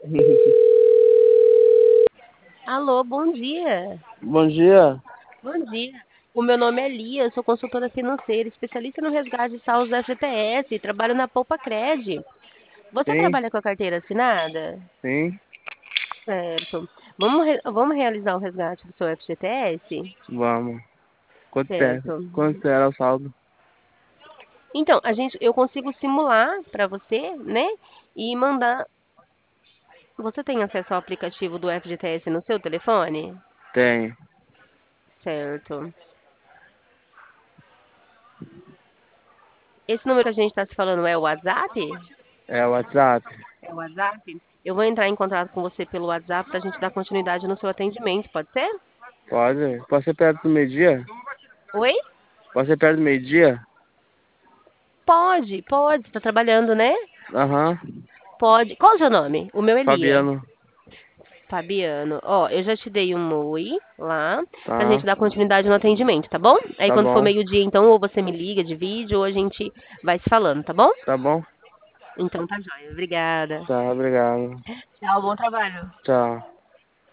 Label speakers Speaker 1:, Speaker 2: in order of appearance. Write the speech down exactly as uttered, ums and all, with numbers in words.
Speaker 1: Alô, bom dia.
Speaker 2: Bom dia.
Speaker 1: Bom dia. O meu nome é Lia, eu sou consultora financeira, especialista no resgate de saldos da F G T S, trabalho na Poupa Cred. Você
Speaker 2: Sim,
Speaker 1: trabalha com a carteira assinada?
Speaker 2: sim,
Speaker 1: Certo. Vamos, re- vamos realizar o resgate do seu F G T S?
Speaker 2: vamos. Quanto tempo?
Speaker 1: Certo.
Speaker 2: Quanto será o saldo?
Speaker 1: Então, a gente, eu consigo simular para você, né? E mandar. Você tem acesso ao aplicativo do F G T S no seu telefone?
Speaker 2: Tenho.
Speaker 1: Certo. Esse número que a gente está se falando é o WhatsApp?
Speaker 2: É o WhatsApp?
Speaker 1: É o WhatsApp? Eu vou entrar em contato com você pelo WhatsApp para a gente dar continuidade no seu atendimento, pode ser?
Speaker 2: Pode. Pode ser perto do meio-dia?
Speaker 1: Oi?
Speaker 2: Pode ser perto do meio-dia?
Speaker 1: Pode, pode. Você está trabalhando, né?
Speaker 2: Aham.
Speaker 1: Pode. Qual o seu nome? O meu é Lia.
Speaker 2: Fabiano.
Speaker 1: Fabiano. Ó, eu já te dei um oi lá pra
Speaker 2: Tá.
Speaker 1: gente dar continuidade no atendimento, tá bom? Aí
Speaker 2: Tá
Speaker 1: quando for
Speaker 2: bom.
Speaker 1: meio-dia, então, ou você me liga de vídeo, ou a gente vai se falando, tá bom?
Speaker 2: Tá bom?
Speaker 1: Então tá jóia. Obrigada.
Speaker 2: Tá, obrigado.
Speaker 1: Tchau, bom trabalho.
Speaker 2: Tchau.